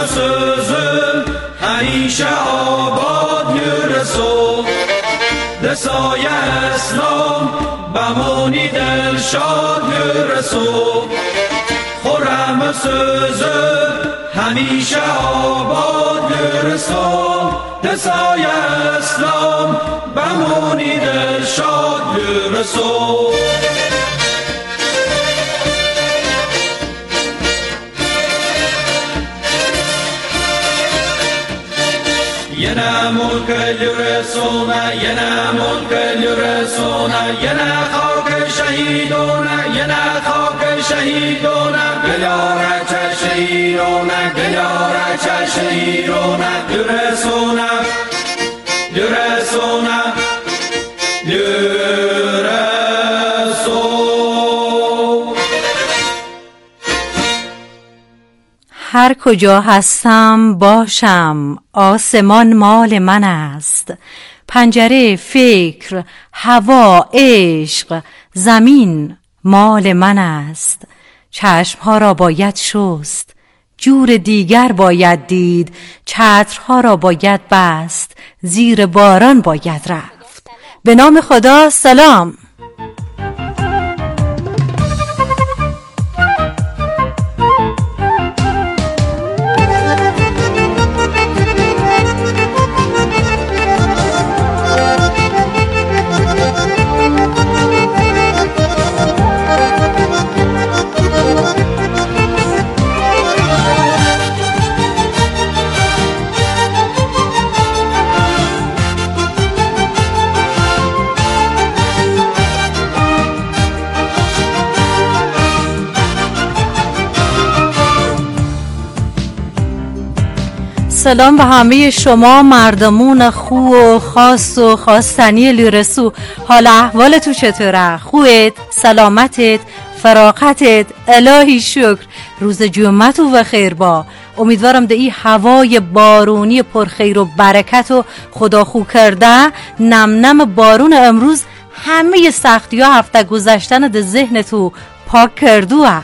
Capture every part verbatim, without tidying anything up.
sözüm hمیشه آباد یرسو دسای اسلام بمونی دلشاد یرسو خورم سözüm همیشه آباد یرسو دسای اسلام بمونی دلشاد یرسو ینا ملک یرسونه ینا ملک یرسونه ینا خاک شهیدونه ینا خاک شهیدونه گلیاره چه شهیدونه گلیاره چه شهیدونه یرسونه یرسونه یرسونه. هر کجا هستم باشم آسمان مال من است، پنجره فکر، هوا، عشق، زمین مال من است. چشمها را باید شست، جور دیگر باید دید، چترها را باید بست، زیر باران باید رفت. به نام خدا سلام. سلام به همه شما مردمون خوب و خاص و خواستنی لیرسو. حال احوال تو چطوره؟ خوبت؟ سلامتت؟ فراغتت؟ الهی شکر. روز جمعه تو و خیر با. امیدوارم ده این هوای بارونی پرخیر و برکت و خدا خو کرده نم نم بارون امروز همه سختی ها هفته گذشتن ده ذهن تو پاک کردوه.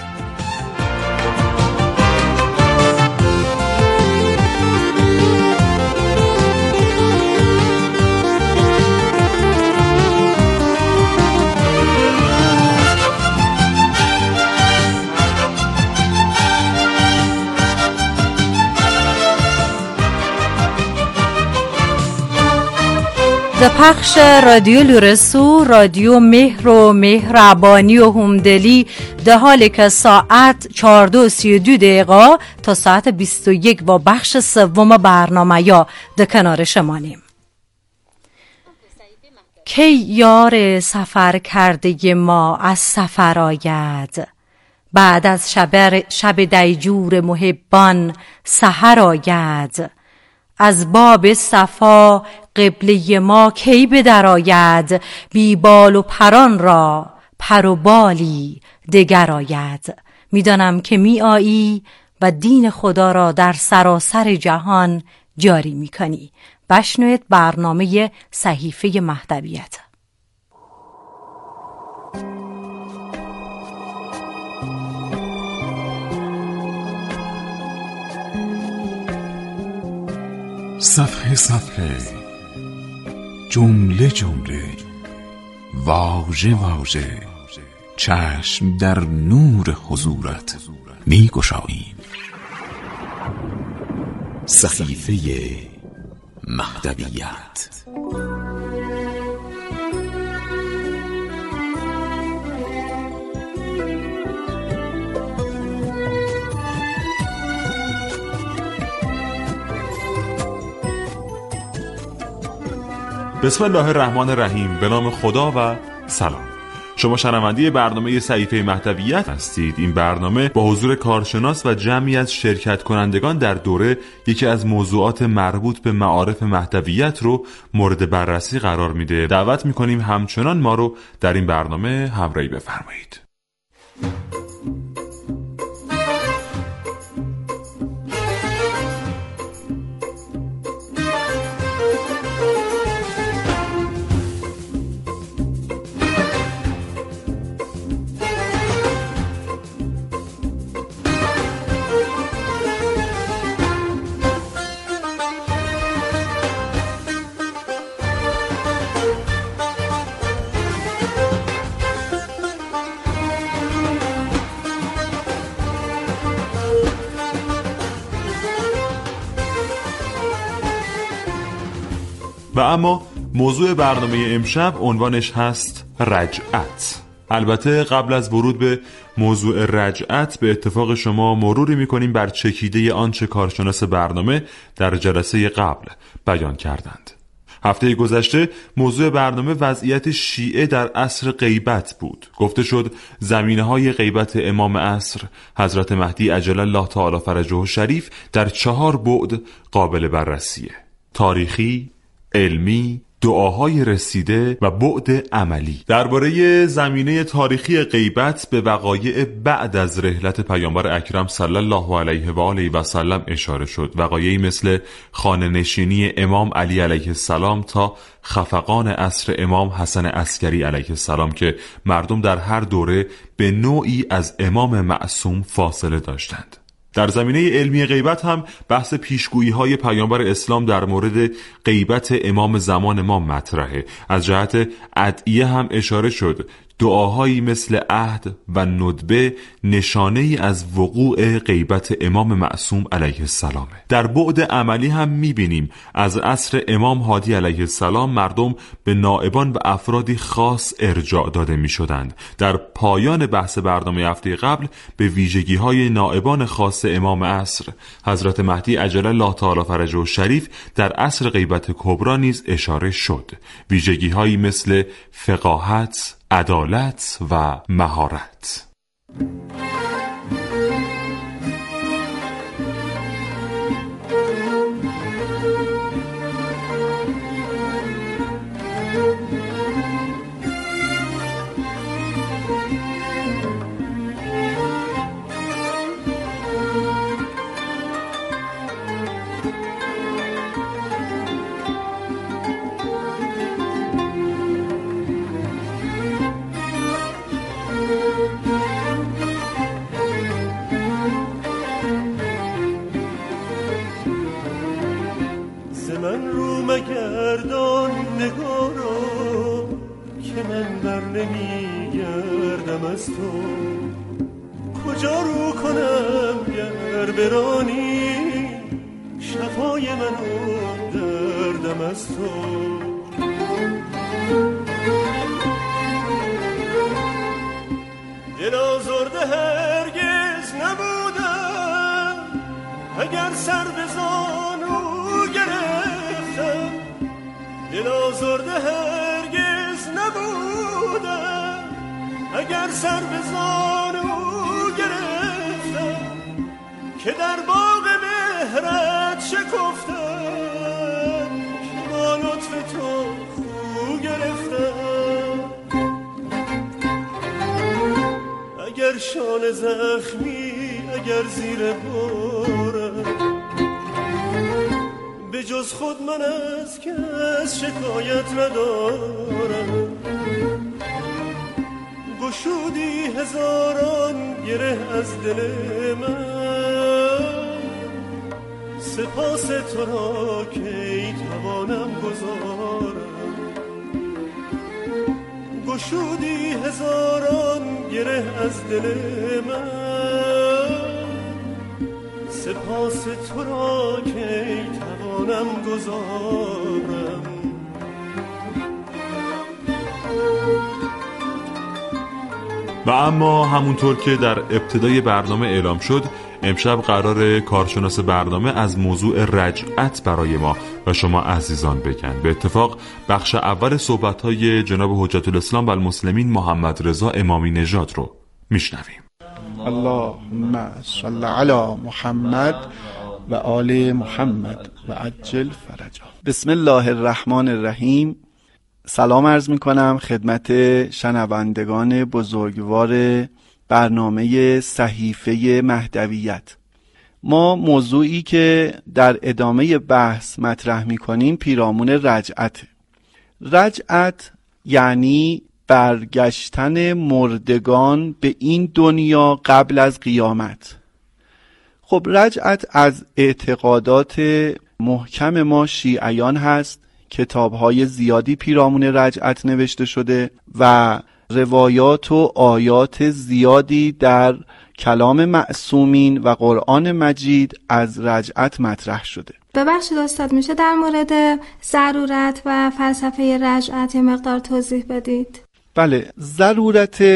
در پخش رادیو لیرسو، رادیو مهر و مهربانی و همدلی، در حالی که ساعت چهارده و سی و دو دقیقه تا ساعت بیست و یک با بخش سوم برنامه یا در کنار شمانیم. کی یار سفر کرده ما از سفر آید، بعد از شب, شب دیجور محبان سحر آید. از باب صفا قبله ما کی به در آید، بی بال و پران را پر و بالی دگر آید. میدانم که می آیی و دین خدا را در سراسر جهان جاری می کنی. بشنوید برنامه صحیفه مهدویت. صفحه صفحه، جمله جمله، واژه واژه، چشم در نور حضورت می گشاییم. صحیفه مهدویت. بسم الله الرحمن الرحیم. به نام خدا و سلام. شما شنونده برنامه صحیفه مهدویت هستید. این برنامه با حضور کارشناس و جمعی از شرکت کنندگان در دوره یکی از موضوعات مربوط به معارف مهدویت رو مورد بررسی قرار میده. دعوت میکنیم همچنان ما رو در این برنامه همراهی بفرمایید. و اما موضوع برنامه امشب عنوانش هست رجعت. البته قبل از ورود به موضوع رجعت به اتفاق شما مروری میکنیم بر چکیده آنچه کارشناس برنامه در جلسه قبل بیان کردند. هفته گذشته موضوع برنامه وضعیت شیعه در عصر غیبت بود. گفته شد زمینه‌های غیبت امام عصر حضرت مهدی عجل الله تعالی فرجه شریف در چهار بعد قابل بررسیه: تاریخی، علمی، دعاهای رسیده و بعد عملی. درباره زمینه تاریخی غیبت به وقایع بعد از رحلت پیامبر اکرم صلی الله علیه و آله و سلم اشاره شد. وقایعی مثل خانه نشینی امام علی علیه السلام تا خفقان عصر امام حسن عسکری علیه السلام که مردم در هر دوره به نوعی از امام معصوم فاصله داشتند. در زمینه علمی غیبت هم بحث پیشگویی های پیامبر اسلام در مورد غیبت امام زمان ما مطرحه. از جهت ادعیه هم اشاره شد دعاهایی مثل عهد و ندبه نشانه ای از وقوع غیبت امام معصوم علیه السلامه. در بعد عملی هم میبینیم از عصر امام هادی علیه السلام مردم به نائبان و افرادی خاص ارجاع داده میشدند. در پایان بحث برنامه هفته قبل به ویژگی های نائبان خاص امام عصر حضرت مهدی عجل الله تعالی فرجه شریف در عصر غیبت کبری نیز اشاره شد. ویژگی هایی مثل فقاهت، عدالت و مهارت. کجا رو کنم گر برانی شفای من و دردم از تو. دل آزرده هرگز نبودم اگر سر به زانو گرفتم. دل آزرده هرگز نبودم اگر سر به زانو گرفتم که در باغ مهرت شکفتم که با لطف تو خو گرفتم. اگر شانه زخمی اگر زیر بارم به جز خود من از کس شکایت ندارم. گشودی هزاران گره از دل من سپاس تو را کی توانم گزارم. گشودی هزاران گره از دل من سپاس تو را کی توانم گزارم. و اما همونطور که در ابتدای برنامه اعلام شد امشب قرار کارشناس برنامه از موضوع رجعت برای ما و شما عزیزان بگن. به اتفاق بخش اول صحبت‌های جناب حجت الاسلام و المسلمین محمد رضا امامی نژاد رو میشنویم. اللهم صل علی محمد و آل محمد و عجل فرجا. بسم الله الرحمن الرحیم. سلام عرض می کنم خدمت شنوندگان بزرگوار برنامه صحیفه مهدویت. ما موضوعی که در ادامه بحث مطرح می کنیم پیرامون رجعت. رجعت یعنی برگشتن مردگان به این دنیا قبل از قیامت. خب رجعت از اعتقادات محکم ما شیعیان هست. کتاب‌های زیادی پیرامون رجعت نوشته شده و روایات و آیات زیادی در کلام معصومین و قرآن مجید از رجعت مطرح شده. ببخشید استاد، میشه در مورد ضرورت و فلسفه رجعت یه مقدار توضیح بدید؟ بله، ضرورت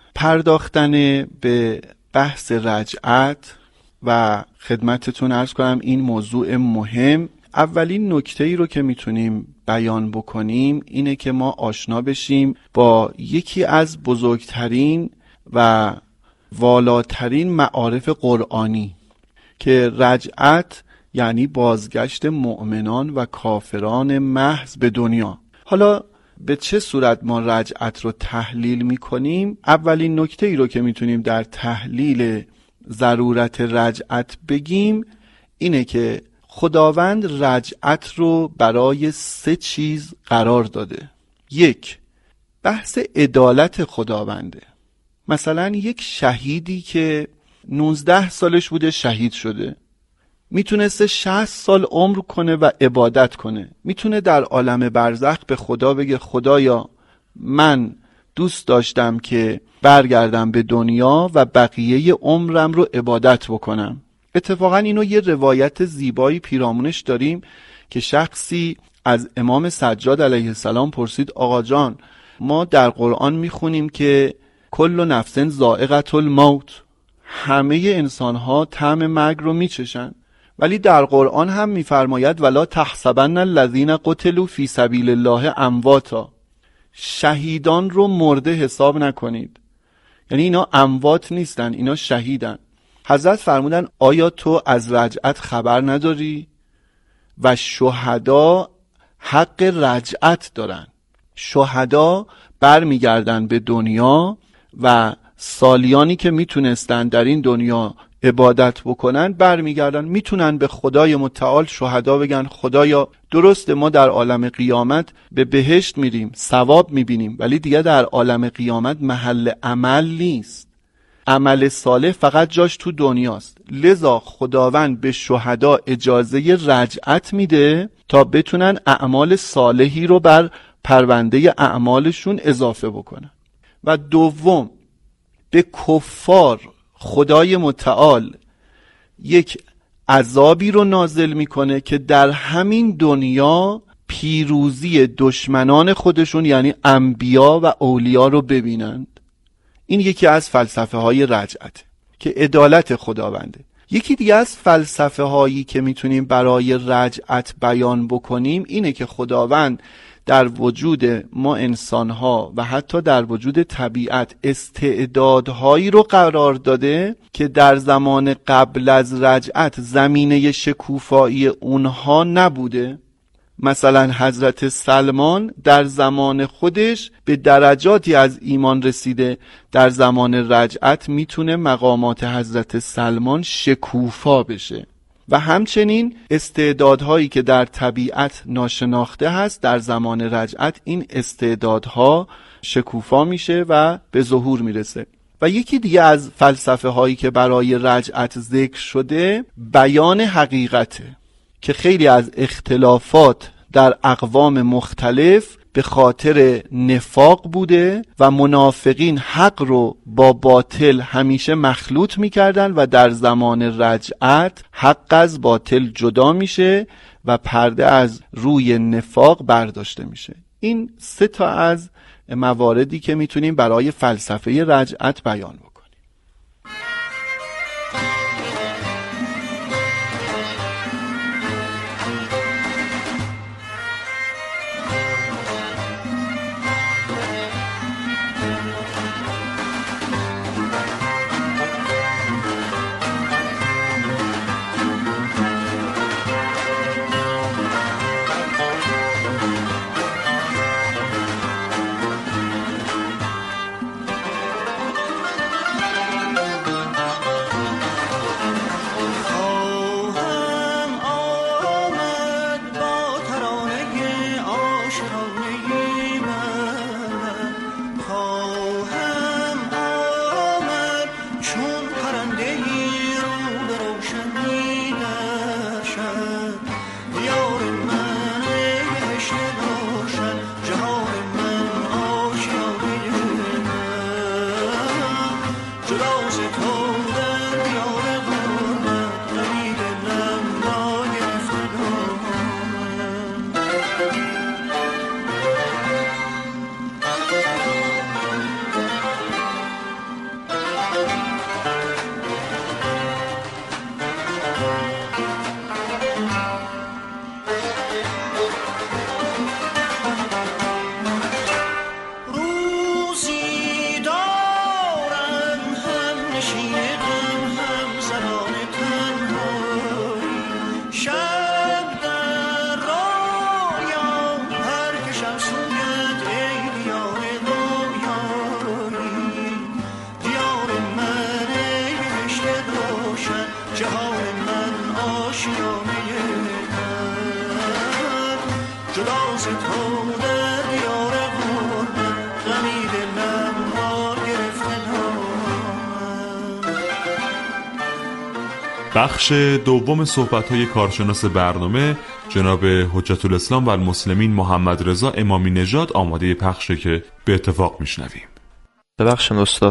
پرداختن به بحث رجعت و خدمتتون عرض کنم این موضوع مهم. اولین نکته ای رو که میتونیم بیان بکنیم اینه که ما آشنا بشیم با یکی از بزرگترین و والاترین معارف قرآنی که رجعت یعنی بازگشت مؤمنان و کافران محض به دنیا. حالا به چه صورت ما رجعت رو تحلیل میکنیم؟ اولین نکته ای رو که میتونیم در تحلیل ضرورت رجعت بگیم اینه که خداوند رجعت رو برای سه چیز قرار داده. یک، بحث عدالت خداونده. مثلا یک شهیدی که نوزده سالش بوده شهید شده، میتونسته شصت سال عمر کنه و عبادت کنه، میتونه در عالم برزخ به خدا بگه خدایا من دوست داشتم که برگردم به دنیا و بقیه عمرم رو عبادت بکنم. اتفاقا اینو یه روایت زیبایی پیرامونش داریم که شخصی از امام سجاد علیه السلام پرسید آقا جان، ما در قرآن میخونیم که کل نفس ذائقة الموت، همه انسانها طعم مرگ رو میچشن، ولی در قرآن هم میفرماید ولا تحسبن الذین قتلوا فی سبیل الله امواتا، شهیدان رو مرده حساب نکنید، یعنی اینا اموات نیستن، اینا شهیدن. حضرت فرمودن آیا تو از رجعت خبر نداری؟ و شهدا حق رجعت دارن. شهدا بر میگردن به دنیا و سالیانی که میتونستن در این دنیا عبادت بکنن برمیگردن، میتونن به خدای متعال شهدا بگن خدایا درسته ما در عالم قیامت به بهشت میریم، ثواب میبینیم، ولی دیگه در عالم قیامت محل عمل نیست، عمل صالح فقط جاش تو دنیاست. لذا خداوند به شهدا اجازه رجعت میده تا بتونن اعمال صالحی رو بر پرونده اعمالشون اضافه بکنن. و دوم، به کفار خدای متعال یک عذابی رو نازل میکنه که در همین دنیا پیروزی دشمنان خودشون یعنی انبیا و اولیا رو ببینند. این یکی از فلسفه های رجعت که عدالت خداونده. یکی دیگه از فلسفه هایی که میتونیم برای رجعت بیان بکنیم اینه که خداوند در وجود ما انسانها و حتی در وجود طبیعت استعدادهایی رو قرار داده که در زمان قبل از رجعت زمینه شکوفایی اونها نبوده. مثلا حضرت سلمان در زمان خودش به درجاتی از ایمان رسیده، در زمان رجعت میتونه مقامات حضرت سلمان شکوفا بشه. و همچنین استعدادهایی که در طبیعت ناشناخته هست در زمان رجعت این استعدادها شکوفا میشه و به ظهور میرسه. و یکی دیگه از فلسفه هایی که برای رجعت ذکر شده بیان حقیقته که خیلی از اختلافات در اقوام مختلف به خاطر نفاق بوده و منافقین حق رو با باطل همیشه مخلوط میکردن و در زمان رجعت حق از باطل جدا میشه و پرده از روی نفاق برداشته میشه. این سه تا از مواردی که میتونیم برای فلسفه رجعت بیان بکنیم. جهان من آشیانه من جدا ز تو در دیار غربت غمی دلم را گرفته بخش دوم صحبت‌های کارشناس برنامه جناب حجت الاسلام و المسلمین محمد رضا امامی نژاد آماده پخشه که به اتفاق میشنویم. ببخشید استاد،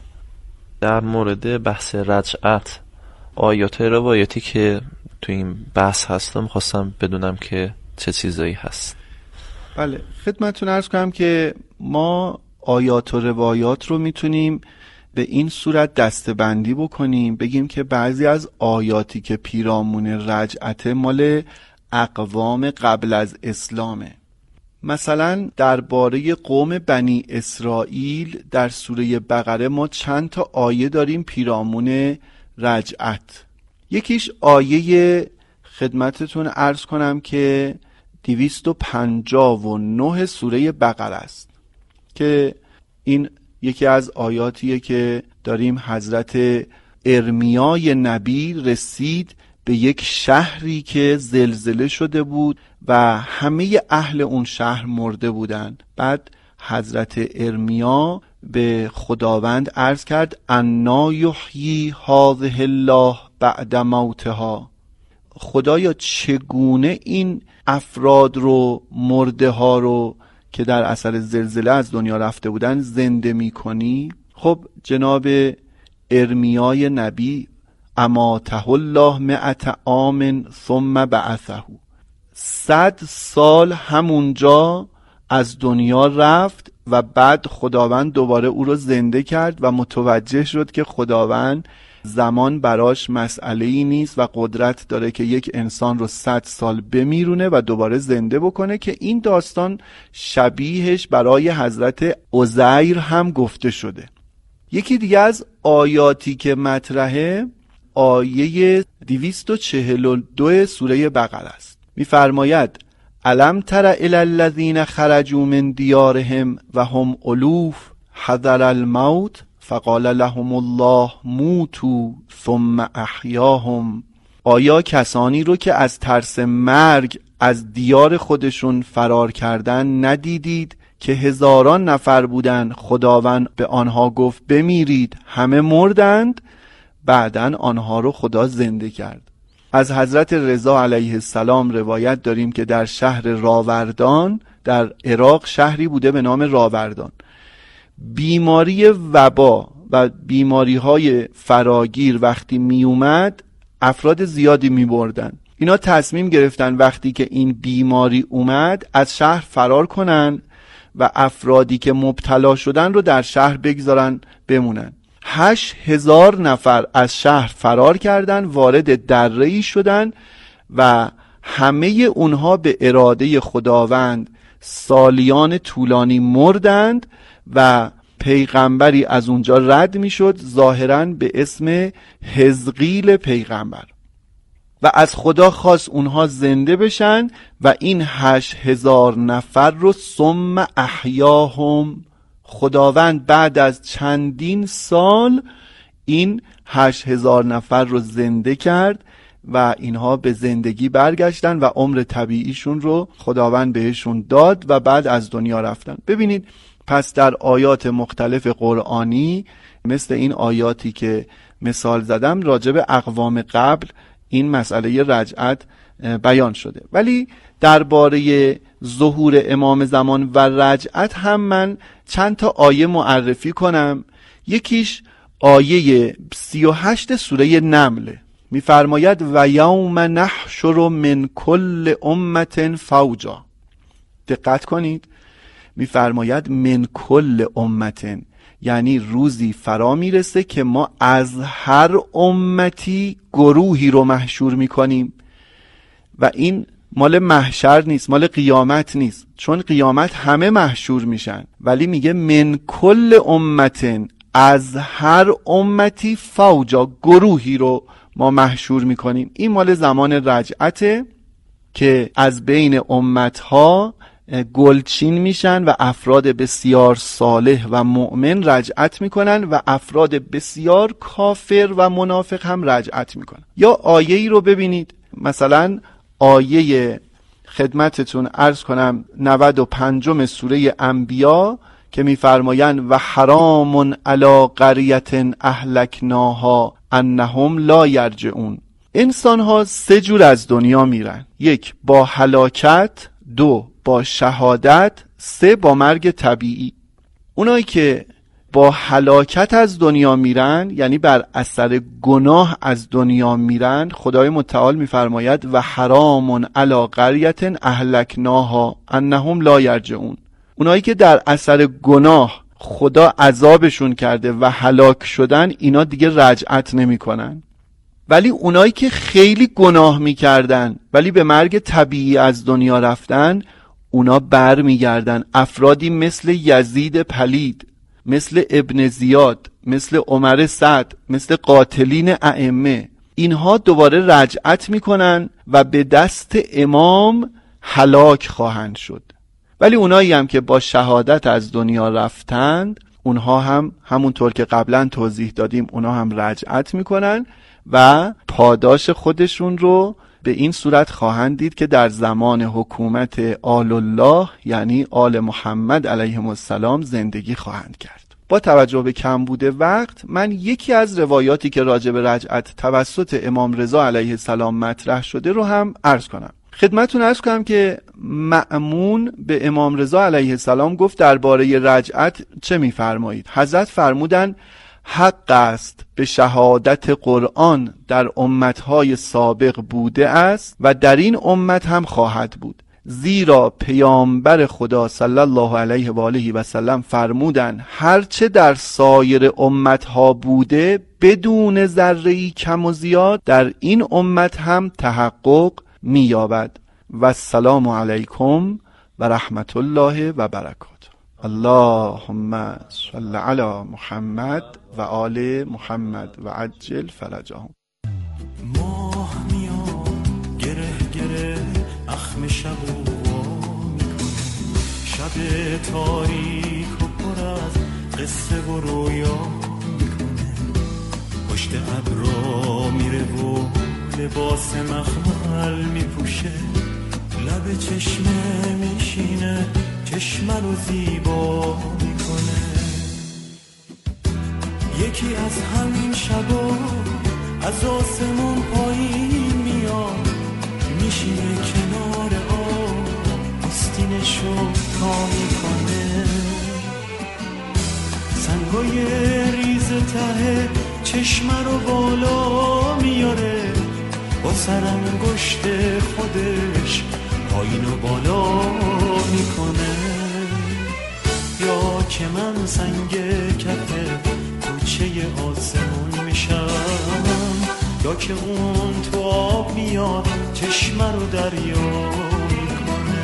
در مورد بحث رجعت آیات روایتی که تو این بحث هستم خواستم بدونم که چه چیزایی هست. بله، خدمتتون عرض کنم که ما آیات و روایات رو میتونیم به این صورت دسته‌بندی بکنیم، بگیم که بعضی از آیاتی که پیرامون رجعت مال اقوام قبل از اسلامه. مثلا درباره قوم بنی اسرائیل در سوره بقره ما چند تا آیه داریم پیرامون رجعت. یکیش آیه خدمتتون عرض کنم که دویست و پنجاه و نه سوره بقره است که این یکی از آیاتیه که داریم حضرت ارمیای نبی رسید به یک شهری که زلزله شده بود و همه اهل اون شهر مرده بودند. بعد حضرت ارمیا به خداوند عرض کرد انا یحیی هذه الله بعد موتها، خدایا چگونه این افراد رو، مرده ها رو که در اثر زلزله از دنیا رفته بودن زنده می کنی؟ خب جناب ارمیای نبی اماته الله مئت عام ثم بعثه، صد سال همونجا از دنیا رفت و بعد خداوند دوباره او رو زنده کرد و متوجه شد که خداوند زمان براش مسئله‌ای نیست و قدرت داره که یک انسان رو صد سال بمیرونه و دوباره زنده بکنه، که این داستان شبیهش برای حضرت عزیر هم گفته شده. یکی دیگه از آیاتی که مطرحه آیه دویست و چهل و دو سوره بقره است. می‌فرماید الم تر الی الذین خرجوا من دیارهم و هم الوف حذر الموت فقال لهم الله موتوا ثم احیاهم. آیا کسانی رو که از ترس مرگ از دیار خودشون فرار کردن ندیدید که هزاران نفر بودند، خداوند به آنها گفت بمیرید، همه مردند، بعدن آنها رو خدا زنده کرد. از حضرت رضا علیه السلام روایت داریم که در شهر راوردان در عراق شهری بوده به نام راوردان، بیماری وبا و بیماری های فراگیر وقتی می اومد افراد زیادی می بردن. اینا تصمیم گرفتن وقتی که این بیماری اومد از شهر فرار کنن و افرادی که مبتلا شدن رو در شهر بگذارن بمونن. هشت هزار نفر از شهر فرار کردن، وارد دره‌ای شدن و همه اونها به اراده خداوند سالیان طولانی مردند و پیغمبری از اونجا رد میشد ظاهراً به اسم حزقیل پیغمبر و از خدا خواست اونها زنده بشن و این هشت هزار نفر رو ثم احیاهم، خداوند بعد از چندین سال این هشت هزار نفر رو زنده کرد و اینها به زندگی برگشتن و عمر طبیعیشون رو خداوند بهشون داد و بعد از دنیا رفتن. ببینید پس در آیات مختلف قرآنی مثل این آیاتی که مثال زدم راجع به اقوام قبل این مسئله رجعت بیان شده، ولی درباره ظهور امام زمان و رجعت هم من چند تا آیه معرفی کنم. یکیش آیه سی و هشت سوره نمل میفرماید و یوم نحشر من کل امت فوجا. دقت کنید، میفرماید من کل امت، یعنی روزی فرا میرسه که ما از هر امتی گروهی رو محشور میکنیم و این مال محشر نیست، مال قیامت نیست، چون قیامت همه محشور میشن، ولی میگه من کل امت، از هر امتی فوجا، گروهی رو ما محشور میکنیم. این مال زمان رجعته که از بین امتها گلچین میشن و افراد بسیار صالح و مؤمن رجعت میکنن و افراد بسیار کافر و منافق هم رجعت میکنن. یا آیه ای رو ببینید، مثلا آیه خدمتتون عرض کنم نود و پنجم سوره انبیا که میفرمایند و حرام علی قریة اهلکناها انهم لا یرجعون. انسان ها سه جور از دنیا میرن: یک با هلاکت، دو با شهادت، سه با مرگ طبیعی. اونایی که با هلاکت از دنیا میرن، یعنی بر اثر گناه از دنیا میرن، خدای متعال میفرماید و حرام علی قریة اهلکناها انهم لا یرجعون. اونایی که در اثر گناه خدا عذابشون کرده و هلاک شدن، اینا دیگه رجعت نمی کنن. ولی اونایی که خیلی گناه میکردن ولی به مرگ طبیعی از دنیا رفتن، اونا بر میگردن. افرادی مثل یزید پلید، مثل ابن زیاد، مثل عمر سعد، مثل قاتلین ائمه، اینها دوباره رجعت میکنن و به دست امام هلاک خواهند شد. ولی اونایی هم که با شهادت از دنیا رفتند، اونها هم همونطور که قبلا توضیح دادیم، اونها هم رجعت میکنن و پاداش خودشون رو به این صورت خواهند دید که در زمان حکومت آل الله، یعنی آل محمد علیهم السلام، زندگی خواهند کرد. با توجه به کمبود وقت، من یکی از روایاتی که راجع به رجعت توسط امام رضا علیه السلام مطرح شده رو هم عرض کنم. خدمتون عرض کنم که مأمون به امام رضا علیه السلام گفت درباره رجعت چه می‌فرمایید؟ حضرت فرمودند حق است به شهادت قرآن در امتهای سابق بوده است و در این امت هم خواهد بود، زیرا پیامبر خدا صلی الله علیه و آله و سلم فرمودند هرچه در سایر امتها بوده بدون ذره‌ای کم و زیاد در این امت هم تحقق می‌یابد. و السلام علیکم و رحمت الله و برکاته. اللهم صل علی محمد و آل محمد و عجل فرجهم. ماه میاد گره گره اخم شب و میکنه، شب تاریک و پر از قصه و رویا میکنه، پشت ابرا میره و لباس مخمل میپوشه، لب چشمه میشینه چشمه رو زیبا میکنه. یکی از همین شبا از آسمون پایین میاد، میشینه کنار آب آستینشو تا میکنه، سنگای ریز ته چشمه رو بالا میاره، با سرانگشت خودش پایین و بالا میکنه. یا که من سنگ کف کوچه آسمون میشم، یا که اون تو آب میاد چشمه رو دریا میکنه.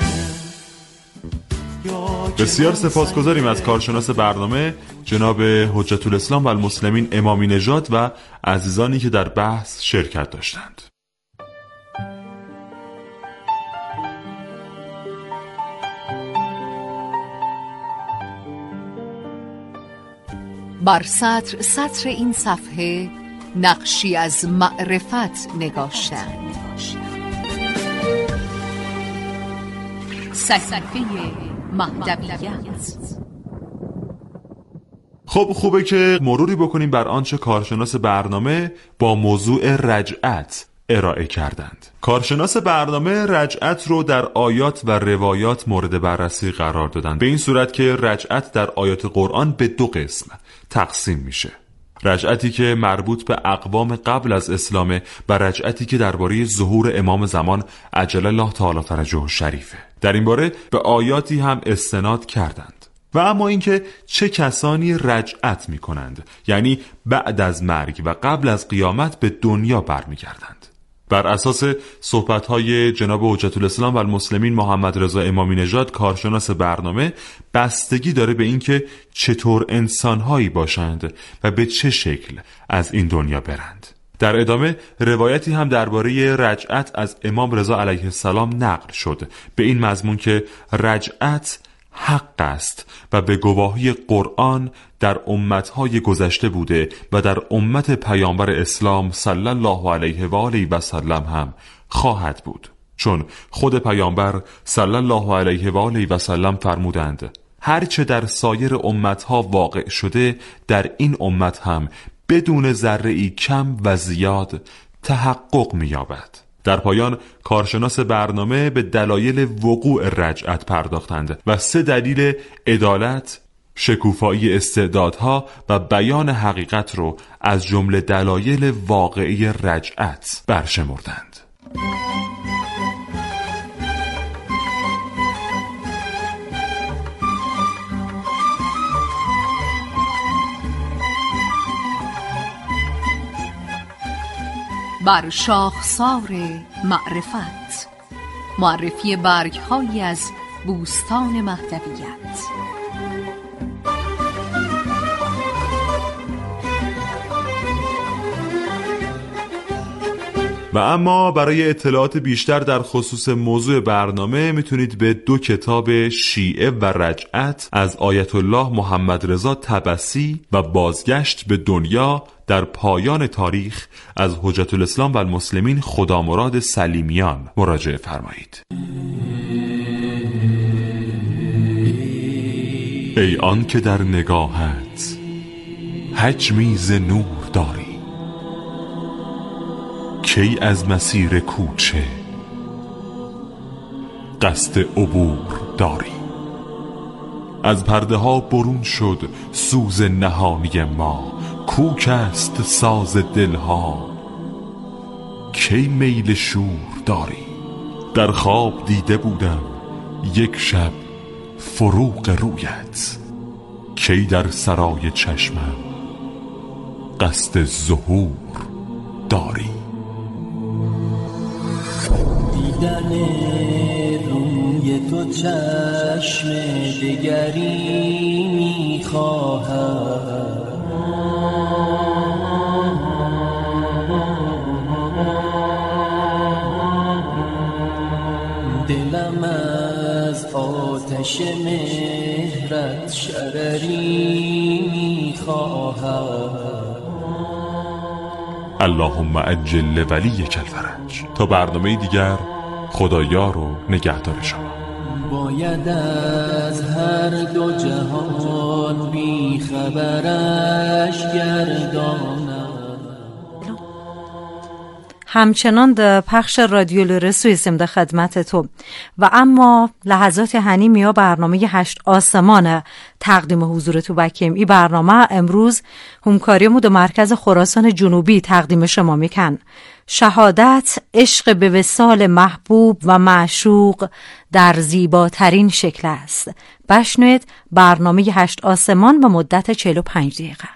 بسیار سپاسگزاریم از کارشناس برنامه جناب حجت الاسلام و المسلمین امامی نژاد و عزیزانی که در بحث شرکت داشتند. بر سطر سطر این صفحه نقشی از معرفت نگاشتند. صحیفه مهدویت. خب خوبه که مروری بکنیم بر آنچه کارشناس برنامه با موضوع رجعت ارائه کردند. کارشناس برنامه رجعت رو در آیات و روایات مورد بررسی قرار دادن، به این صورت که رجعت در آیات قرآن به دو قسم تقسیم میشه: رجعتی که مربوط به اقوام قبل از اسلامه و رجعتی که درباره ظهور امام زمان عجل الله تعالی فرجه شریفه. در این باره به آیاتی هم استناد کردند. و اما اینکه چه کسانی رجعت میکنند، یعنی بعد از مرگ و قبل از قیامت به دنیا برمیگردند. بر اساس صحبت‌های جناب حجت الاسلام و المسلمین محمد رضا امامی نژاد کارشناس برنامه، بستگی داره به اینکه چطور انسان‌هایی باشند و به چه شکل از این دنیا برند. در ادامه روایتی هم درباره رجعت از امام رضا علیه السلام نقل شد به این مضمون که رجعت حق است و به گواهی قرآن در امتهای گذشته بوده و در امت پیامبر اسلام صلی الله علیه و آله و سلم هم خواهد بود، چون خود پیامبر صلی الله علیه و آله و سلم فرمودند هرچه در سایر امتها واقع شده در این امت هم بدون ذره‌ای کم و زیاد تحقق می‌یابد. در پایان کارشناس برنامه به دلایل وقوع رجعت پرداختند و سه دلیل عدالت، شکوفایی استعدادها و بیان حقیقت رو از جمله دلایل واقعی رجعت برشمردند. بر شاخسار معرفت، معرفی برگ‌هایی از بوستان مهدویت. و اما برای اطلاعات بیشتر در خصوص موضوع برنامه میتونید به دو کتاب شیعه و رجعت از آیت الله محمد رضا طبسی و بازگشت به دنیا در پایان تاریخ از حجت الاسلام و المسلمین خدامراد سلیمیان مراجعه فرمایید. ای آن که در نگاهت حجمی ز نور داری، کی از مسیر کوچه قصد عبور داری. از پرده ها برون شد سوز نهانی ما، کوک است ساز دلها کی میل شور داری. در خواب دیده بودم یک شب فروغ رویت، کی در سرای چشمم قصد ظهور داری. دیدن روی تو چشم دگری میخواهم، دلم از آتش مهرت شرری میخواهم. اللهم عجل ولیک الفرج. تا برنامه دیگر خدایا و نگهدار شما. باید از هر دو جهان بی خبرش گردانم. همچنان در پخش رادیو لرسو اسم در خدمت تو و اما لحظات هنیمی ها برنامه هشت آسمان تقدیم حضور تو بکیم. این برنامه امروز همکاریمو در مرکز خراسان جنوبی تقدیم شما میکن. شهادت عشق به وصال محبوب و معشوق در زیباترین شکل است. بشنوید برنامه هشت آسمان و مدت چهل و پنج دقیقه.